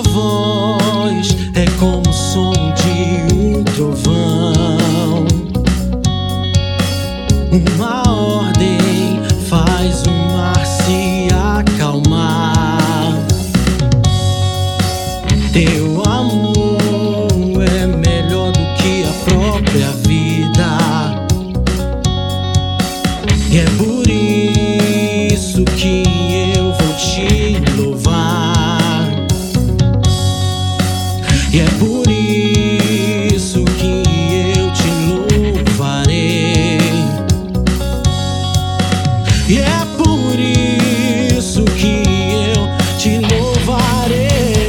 voz é como o som de um trovão. Uma ordem faz o mar se acalmar. Teu amor é melhor do que a própria vida. E é por isso que eu vou te louvar. E é por isso que eu te louvarei. E é por isso que eu te louvarei.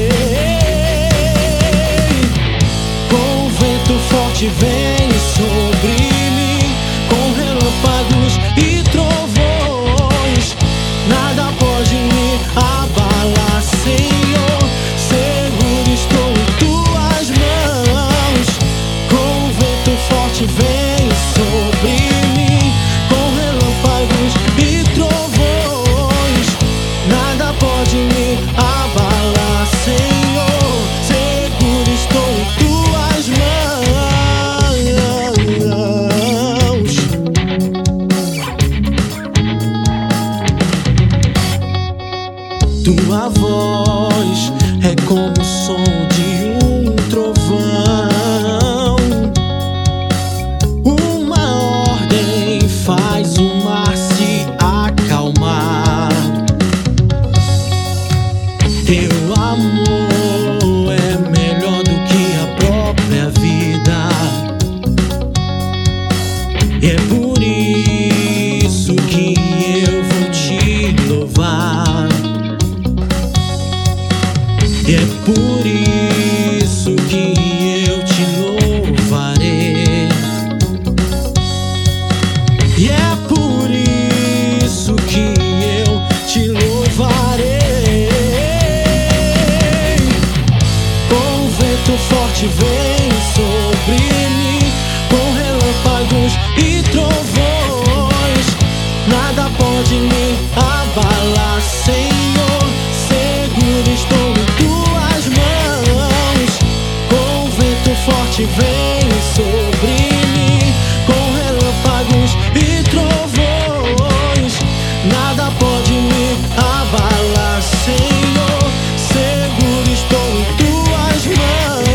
Com vento forte vem sobre mim, com relâmpagos e trovões. Nada pode me abalar, Senhor. Seguro estou em tuas mãos. Com vento forte vem sobre mim, com relâmpagos e trovões. Nada pode me abalar, Senhor. Seguro estou em tuas mãos. Tua voz é como o som de um trovão. Uma ordem faz o mar se acalmar. Teu amor é melhor do que a própria vida. E é por isso que eu vou te louvar. E é por isso que eu te louvarei. E é por isso que eu te louvarei. Com vento forte vem sobre mim, com relâmpagos e trovões. Nada pode me abalar, Senhor. Seguro estou em tuas mãos. Com vento forte vem sobre mim, com relâmpagos e trovões. Nada pode me abalar, Senhor. Seguro estou em tuas mãos.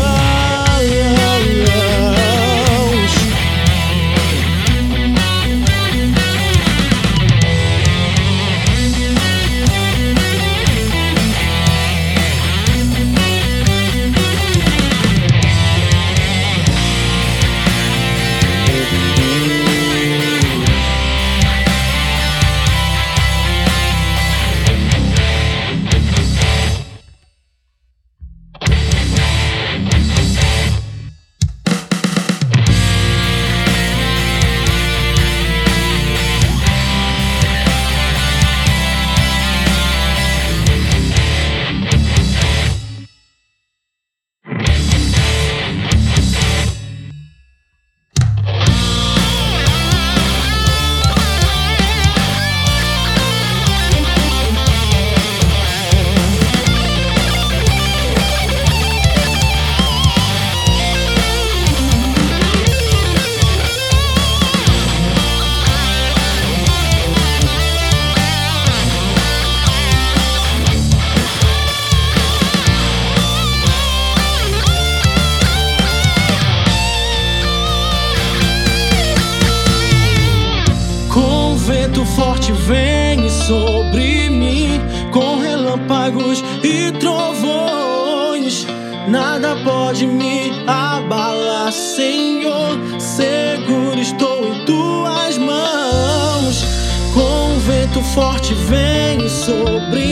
Vento forte vem sobre mim, com relâmpagos e trovões. Nada pode me abalar, Senhor. Seguro estou em tuas mãos. Com vento forte vem sobre